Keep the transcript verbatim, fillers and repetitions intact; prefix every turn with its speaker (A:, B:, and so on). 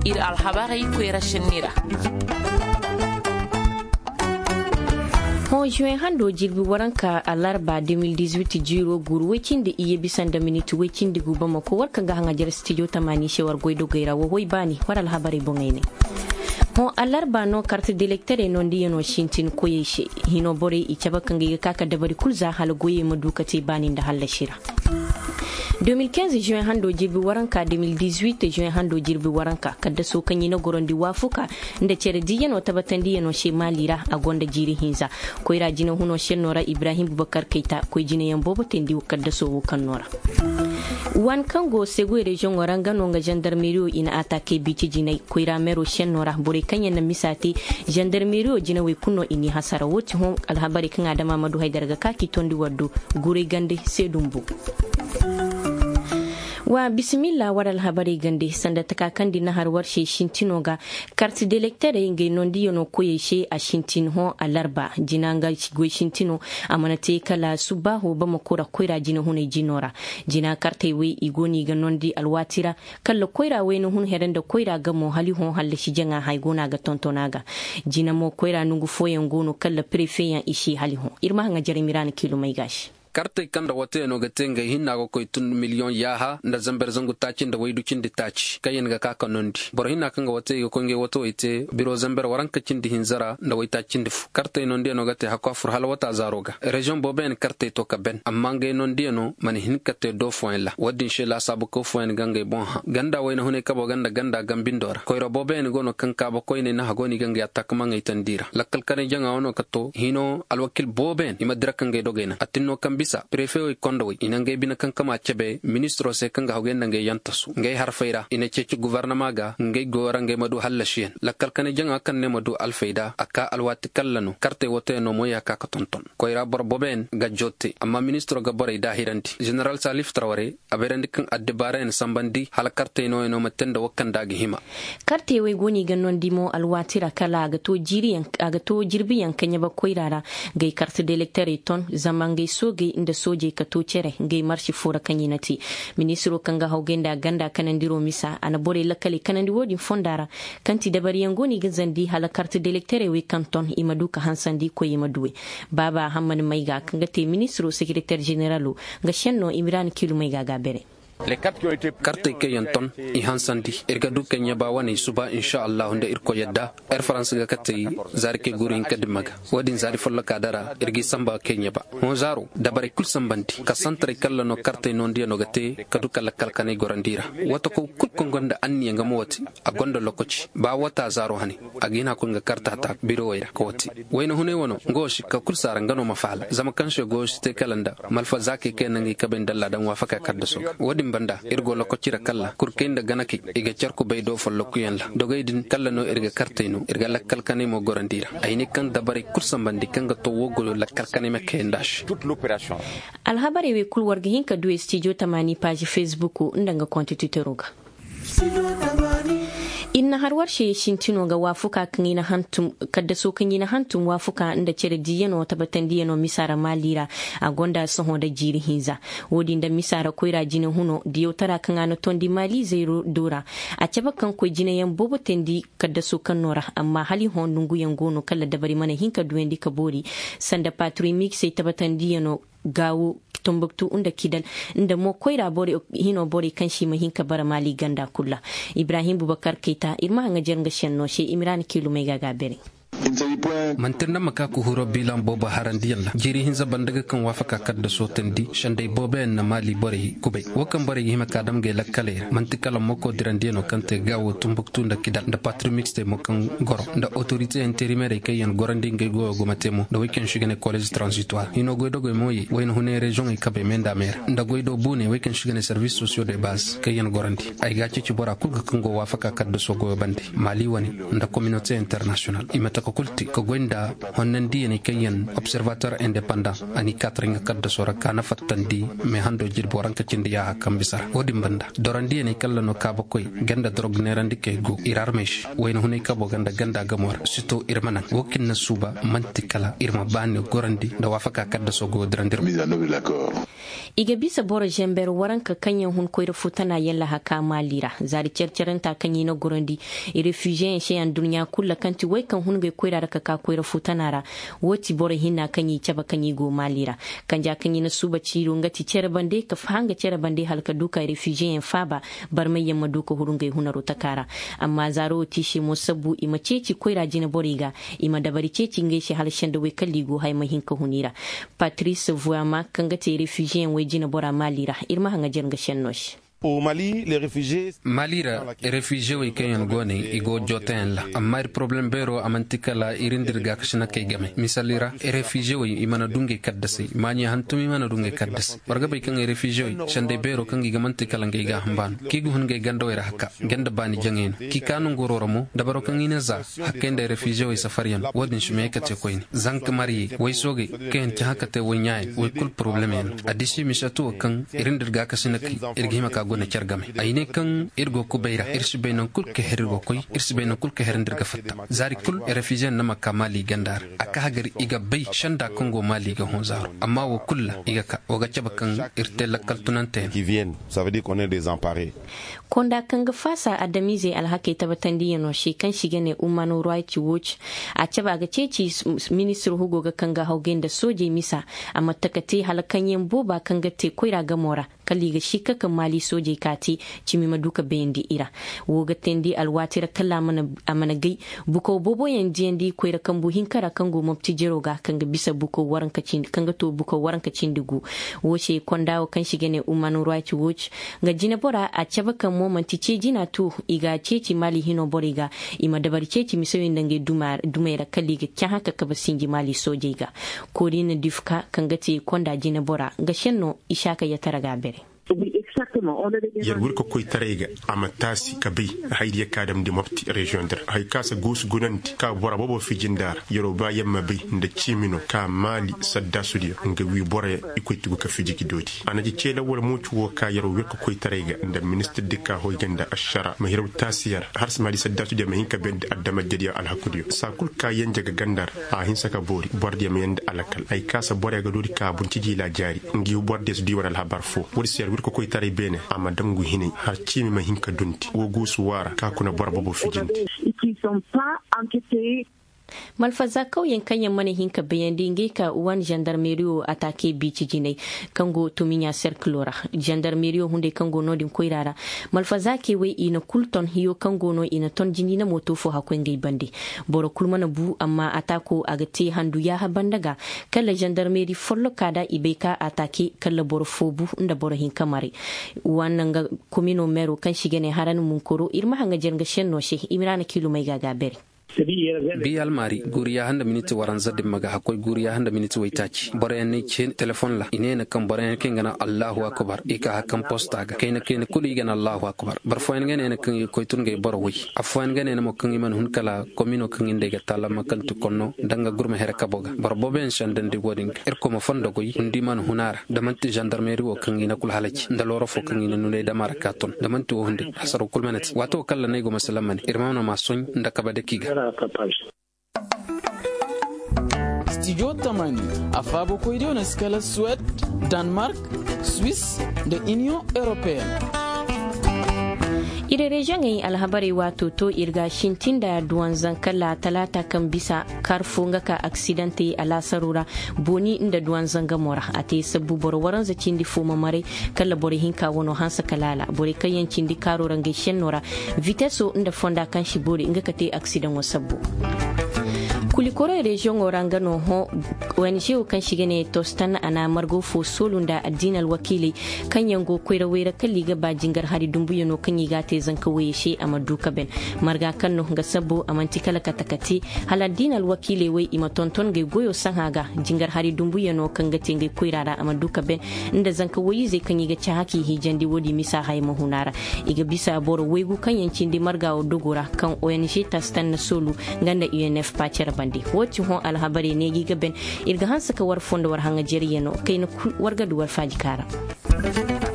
A: ir alhabari kwera shinira
B: ho juin hando jirbi waranka alarba deux mille dix-huit jiro guru wekin da iye bisan da minute wekin da guba mako warka ga hanga jar studio tamani shewar goido gaira wo hoy bani waral habari bongene ho alarba no carte d'électeur non di no shintin koyeshe hino bore i cabakan ga kaka dabari kulza hal goye madukate bani da halashira deux mille quinze juin hando jirbi waranka deux mille dix-huit juin hando jirbi waranka kadda so kanyi na gorondi wafuka nda cere diyano tabatan diyano she malira a gonda jiri hinza ko ira jina huno shen nora Ibrahim Bubakar Keita ko jina yambobo tendi kadda so wukan nora wan kango segu region waranga no nga gendarmerie ina atake biti jinai ko ira mero shen nora bore kanya na misati gendarmerie jina we kunno ini hasara woti hon alhabari kan adama madu haidar ga kaki tondi waddu gure gande sedumbu wa bismillah waral habari gande sanda takakandi na harwar she shintino ga carte d'électeur ngai nondi yono koyeshe a shintin ho alarba jinanga go shintino amanate kala subaho ba makora koira jina hune jinora jina carte we igoni ga nondi alwatira kala koira we no hun herenda koira ga mo hali ho halle shi janga haygona ga tontonaga jina mo koira nungu foyen gono kala prefet ya ishi hali ho irma hanga jarimiran kilo mai gashi
C: karte kanda wate no gatenga hinna go koy tun million yaha nda zamber zangu tachi nda waydu cindi tachi kayen ga kaka nondi bor hinna kanga wate go konge wato ite biro zamber waranka cindi hinzara nda way tachi ndif karte nondi no gate hakwa fur hal wata zaroga region boben karte to ka ben amma ngay nondi no man hin kate do foin la wadin shela sabu ko foin gangay bon ha ganda wayna hune kabo ganda ganda gambindora koy ro boben go no kanka ba koy ne na hagoni gangay atak mangay tandira lakkal kane janga ono kato hino alwakil boben imadra kangay dogena atinno bisa prefet kondowi ina ngay bina kankama chebe ministro se kanga hogenda ngay yantasu ngay harfayra ina ceci gouvernement ga ngay gora ngay madu halashien lakkal kane janga kan ne madu alfayda aka alwati kallano carte wote no moya ka tonton koyra bor boben ga jotte amma ministro ga bore dahiranti general Salif Traoré aberandi kan addebara en sambandi hal carte no no matenda wakanda ga hima
B: carte we goni ga non dimo alwatira kala ga to jiri yan ga to jirbi yan kanya ba koyrara ngay carte d'électeur ton zamangay soge inda soje ka to cere ngai marshi fura kanyinati ministro kanga haugenda ganda kanandiro misa ana bore lakali kanandi wodi fondara kanti dabari yangoni gazandi hala carte d'électeur we canton imaduka hansandi ko imaduwe baba hamman maiga kanga te ministro secrétaire général ga shenno Imran Kilu maiga gabere
C: carte ke yanton i hansandi irgadu kenya ba wani suba insha Allah nda irko yadda air france ga katay zarke gurin kadimaga wadin zari folla kadara irgi samba kenya ba mo zaro dabare kul sambanti ka santre kala no carte non dia no gate kadu kala kalkane gorandira wato ko kul ko gonda anni nga moti a gonda lokoci ba wata zaro hani agina ko nga karta ta biro wayra ko wati wayno hune wono goshi ka kul sara ngano mafala zama kanshe goshi te kalanda malfa zake kenangi kaben dalla dan wafaka kadda so wadin banda irgo loko cira kala kurkenda ganaki iga charku baydo follo kuyanla dogaydin kala no irga karteno irga lakkal kane mo gorandira ayni kan dabari kursambandi kanga to wogolo lakkal kane me kendash
D: toute l'opération
B: alhabari we kul warga hinka do studio tamani page facebook ndanga compte twitter ruga inna har warshe shintino ga wafuka kan ina hantum kadda so kan ina hantum wafuka inda cire diyano tabatan diyano misara malira a gonda soho da jiri hinza wodi da misara koira jine huno diyo tara kan ana tondi mali zero dora a caba kan ko jine yan bobo tendi kadda so kan nora amma hali hon nungu yan gono kala dabari mana hinka duwendi kabori sanda patri mix tabatan diyano gawo Tombuktu unda kidal inda mo koira bore hino bore kanshi mahinka bara mali ganda kula Ibrahim Bubakar Keita irma nga jerga shenno she Imran Kilu mai gaga bere
C: mantirna maka ku huro bilan boba harandiyan la jiri hinza bandaga kan wafaka kadda sotendi shandai boba na mali bore kubay wakan bore hima kadam ge lakkale mantikala moko dirandiyano kante gawo Tombuktu nda kidal nda patri mixte mokan goro nda autorité intérimaire kayen gorandi nge go go matemo da weekend shigene collège transitoire hino go dogo moyi wayno hune région e kabe menda mer nda goydo bune weekend shigene services sociaux de base kayen gorandi ay gaci ci bora kulga kango wafaka kadda so go bandi mali wani nda communauté internationale imata ko kulti ko gwenda honnan di ne kayan observateur independent ani katringa kadda sora kana fattandi me hando jirbo ranka cindi ya hakam bisara wodin banda dorandi ne kala no kaba koy ganda drog nerandi ke go irarmesh wayno hunay kabo ganda ganda gamor sito irmanan wokin na suba mantikala irma bani gorandi da wafaka kadda so go drandir
B: iga bisa boro jember waranka kanyan hun koyra futana yalla haka malira zari cerceren ta kanyi na gorandi i refugee she an dunya kulla kanti wai kan hun ga koyra ka ka koyra futana ra woti boro hinna kanyi caba kanyi go malira kanja kanyi na suba ciro ngati cere bande ka fanga cere bande halka duka refugee en faba bar mai yamma duka hurunga hunaro takara amma zaro tishi musabu ima ceci koyra jina boriga ima dabari ceci ngeshi halshen da wai kalligo hay mahinka hunira Patrice Vuama kanga te refugee en wai jina bora malira irma hanga jerga shennosh.
D: Au Mali, les réfugiés
C: Malira réfugié wi kenyan gone igo joten la amma problem bero amantika la irindir ga kashna kay game misalira réfugié wi imana dunge kaddasi manya hantumi mana dunge kaddasi warga bay kan réfugié wi shande bero kan gi gamantika la ngay ga hamban kigu hun ngay gando ira hakka ganda bani jangen ki kanu ngororo mo dabaro kan ina za hakende réfugié wi safariyan wadin shume kate koyin zank mari way soge ken ta hakate way nyaay way kul problem en adishi misatu kan irindir ga kashna ki irgima ka gona chargame ayne kan irgo ko bayra irsi beynon kul ke hergo koy irsi beynon kul ke herindir ga fatta zari kul refugee nama kamali gandar aka hagar iga bay shanda kongo mali ga honzaro amma wo kulla iga ka woga chaba kan irte lakal tunante
D: qui viennent ça veut dire qu'on est désemparés
B: konda kan ga fasa adamize alhake tabatandi yano shi kan shigene Human Rights Watch a chaba ga ceci minister hugo ga kan ga haugen da soje misa amma takate halakan yen boba kan ga te koira ga mora kalli ga shi kaka mali soje kati cimi maduka bendi ira woga tendi alwatira kala mana amana gai buko bobo yan jendi koira kan buhin kara kan go mopti jeroga kan ga bisa buko waran kacin kan ga to buko waran kacin digu woce kondawo kan shigene Human Rights Watch ga jina bora a chaba kan momanti ce jina to iga ceci mali hino boriga ima dabar ceci misayin dange dumar dumaira kalli ga kyan haka ka basingi mali soje ga korina difka kan ga te konda jina bora ga shenno ishaka ya taraga bere
E: yarwur ko koy tarega amatasi kabi haydiya kadam de mopti region der hay kasa gus gunanti ka bora bobo fijindar yoro ba yamma bi nda chimino ka mali sadda sudiya nga wi bore ikoytugo ka fijiki doti anaji cela wala mochu wo ka yoro wer ko koy tarega nda ministre de ka hoy ganda ashara mahiraw tasiyar har mali sadda sudiya mahin ka bende adama dediya al hakudiyo sa kul ka yanja ga gandar a hin saka bori bordi yam yanda alakal ay kasa bore ga dodi ka bunti ji la jari ngi borde su di wala habar fo wori ser wer ko koy tare bene amadam gu hine har cimi ma hinka dunti wo gusu wara ka kuna barba bo fijinti
B: malfaza kauyen kanyan mana hinka bayan dinge ka uwan gendarmerie atake bici jinai kango tuminya circulora gendarmerie hunde kango no din koirara malfaza ke wai ina kulton hiyo kango no ina ton jini na moto fo hakwen gai bande boro kulmana bu amma atako agate handu ya habandaga kala gendarmerie follo kada ibeka atake kala boro fobu nda boro hinka mare wannan ga komino mero kan shigene haran munkoro irma hanga jerga shenno she imrana kilo mai gaga bere
C: bi almari guriya handa miniti waran zadin maga hakoy guriya handa miniti waitaci boren ne ce telefon la inena kan boren ken gana Allahu akbar ika hakan posta ga kayna kayna kuli gana Allahu akbar bar foyen gane ne kan koy tun gay bor wi afoyen gane ne mo kan iman hun kala komino kan inde ga tala makan tu konno danga gurme hera kaboga bar boben shandan de goding er ko mo fondo goy ndi man hunara damanti gendarmerie wo kan ina kul halaci ndaloro fo kan ina nune da marakaton damanti wo hunde hasaru kul manati wato kala ne go masalamani irmana ma soñ ndaka ba de kiga
F: Studio Tamani afabo koidio na skala Suède, Danemark, Suisse da Union Européenne.
B: ire region yi alhabari wato to irga shintin da duwan zankala talata kan bisa karfo ngaka accidente ala sarura boni inda duwan zanga mora ate sabu bor waran za cindi fuma mare kala bori hinka wono hansa kalala bori kayan cindi karo range shenora viteso inda fonda kan shi bori ngaka te accident wo sabu kulikoro region orangano ho wani o kan shigene tostan ana margo fo solunda adinal wakili kan yango koira wera kalli ga bajingar hari dumbu yano kan yiga te zanka wayeshe amaduka ben marga kan no ga sabo amanti kala katakati hala dinal wakili wai imatonton ga goyo sanhaga jingar hari dumbu yano kan ga tenge koira da amaduka ben inda zanka wayi zai kan yiga cha haki hijandi wodi misa hay mahunara iga bisa boro wegu kan yancin di marga o dogora kan O N G tastan na solu ganda U N F pachera bande woti hon alhabare ne gi gaben irga hansa ka war fondo war hanga jeriye no kayno warga du war faji kara